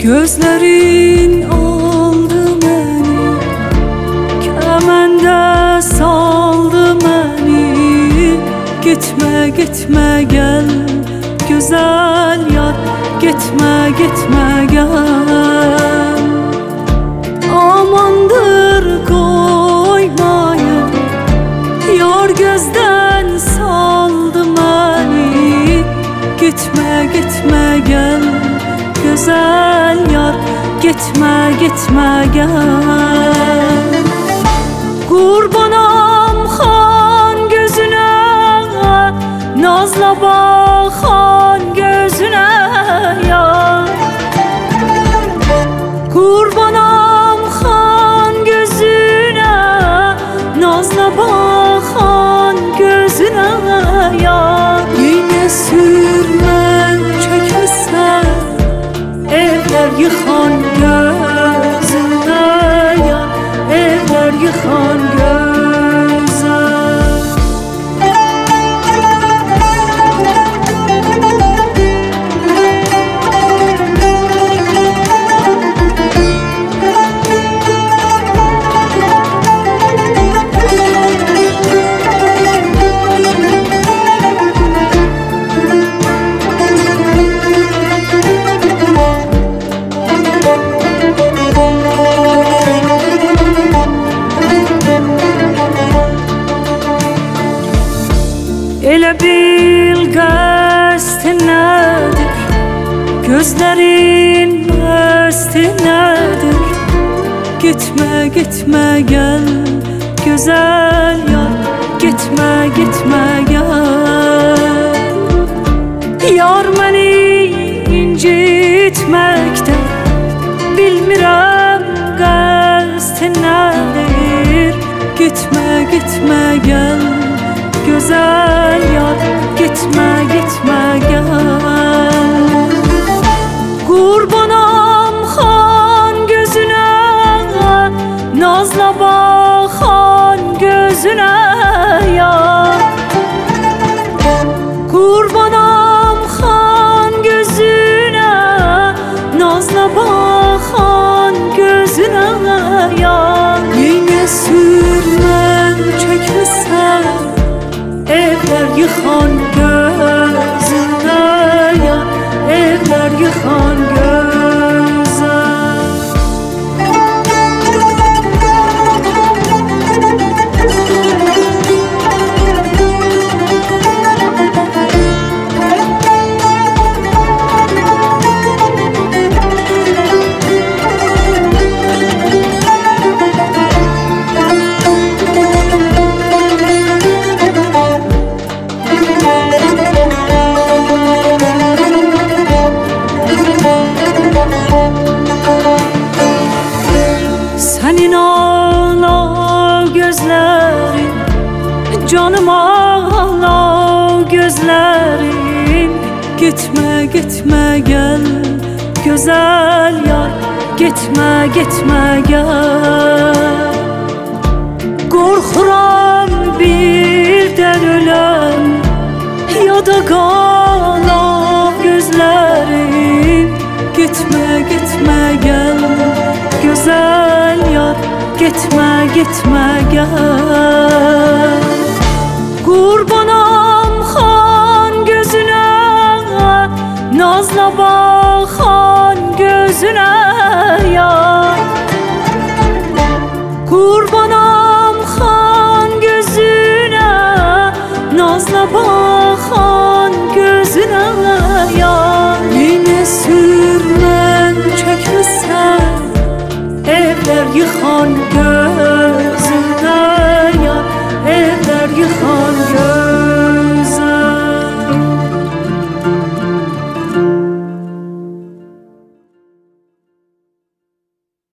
Gözlerin aldı beni, kemende saldı beni. Gitme gitme gel güzel yar, gitme gitme gel. Amandır koymayın, yar gözden saldı beni. Gitme gitme gel güzel yar, gitme gitme gel. Kurbanam xan gözüne, nazla bakan gözüne yar. Kurbanam xan gözüne, nazla bakan gözüne yar. Yine sürmen çekmişsen evler yıkan gözüne yar, evler yıkan gözüne. Elə bil qəstin nədir, gözlərin məsti nədir? Gitme gitme gel güzel yar, gitme gitme gel. Yar məni incitməkdə bilmirəm qəstin nədir? Gitme gitme gel güzel yar, gitme gitme gel. Kurbanam xan gözüne, nazla bakan gözüne yar. Kurbanam xan gözüne, nazla bakan gözüne yar. Yine sürmen çekmişsen evler yıkan gözüne yar, evler yıkan gözüne. Senin ağla gözlerin, canım ağla gözlerin. Gitme gitme gel güzel yar, gitme gitme gel. Korkuram birden ölem, ya da qala gözlerin. Gitme gitme gel güzel yar, gitme gitme gel. Kurbanam xan gözüne, nazla